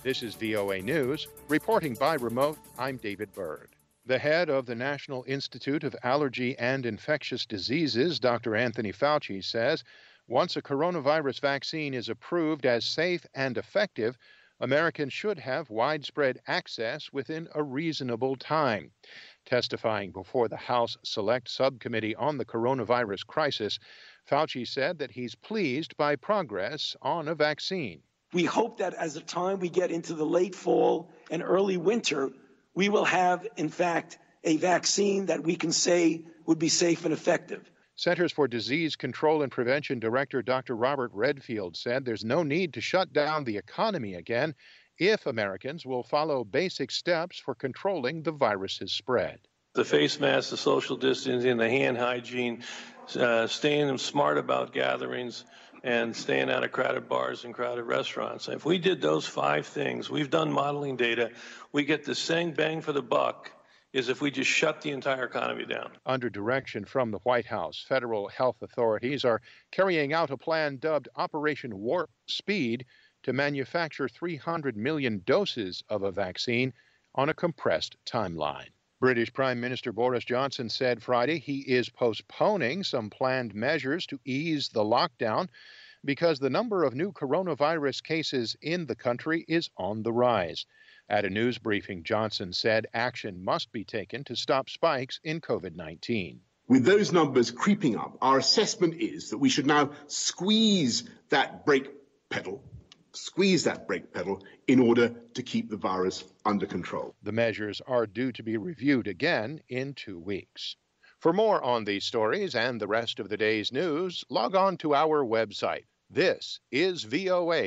This is VOA News. Reporting by remote, I'm David Byrd. The head of the National Institute of Allergy and Infectious Diseases, Dr. Anthony Fauci, says once a coronavirus vaccine is approved as safe and effective, Americans should have widespread access within a reasonable time. Testifying before the House Select Subcommittee on the Coronavirus Crisis, Fauci said that he's pleased by progress on a vaccine. We hope that as the time we get into the late fall and early winter, we will have, in fact, a vaccine that we can say would be safe and effective. Centers for Disease Control and Prevention Director Dr. Robert Redfield said there's no need to shut down the economy again if Americans will follow basic steps for controlling the virus's spread. The face masks, the social distancing, the hand hygiene, staying smart about gatherings, and staying out of crowded bars and crowded restaurants. If we did those 5 things, we've done modeling data, we get the same bang for the buck as if we just shut the entire economy down. Under direction from the White House, federal health authorities are carrying out a plan dubbed Operation Warp Speed to manufacture 300 million doses of a vaccine on a compressed timeline. British Prime Minister Boris Johnson said Friday he is postponing some planned measures to ease the lockdown because the number of new coronavirus cases in the country is on the rise. At a news briefing, Johnson said action must be taken to stop spikes in COVID-19. With those numbers creeping up, our assessment is that we should now squeeze that brake pedal in order to keep the virus under control. The measures are due to be reviewed again in 2 weeks. For more on these stories and the rest of the day's news, log on to our website. This is VOA.